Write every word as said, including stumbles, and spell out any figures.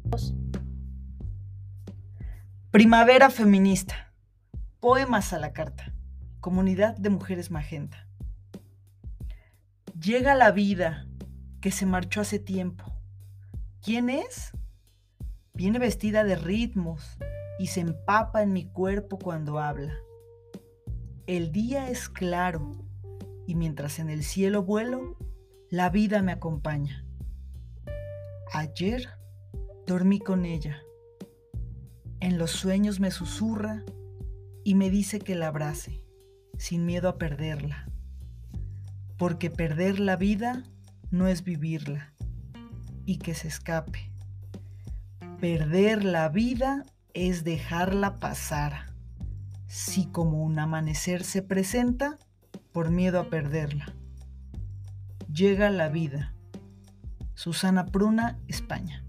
Primavera feminista. Poemas a la carta. Comunidad de mujeres magenta. Llega la vida que se marchó hace tiempo. ¿Quién es? Viene vestida de ritmos y se empapa en mi cuerpo cuando habla. El día es claro y mientras en el cielo vuelo, la vida me acompaña. Ayer dormí con ella. En los sueños me susurra y me dice que la abrace, sin miedo a perderla. Porque perder la vida no es vivirla y que se escape. Perder la vida es dejarla pasar. Si como un amanecer se presenta, por miedo a perderla. Llega la vida. Susana Pruna, España.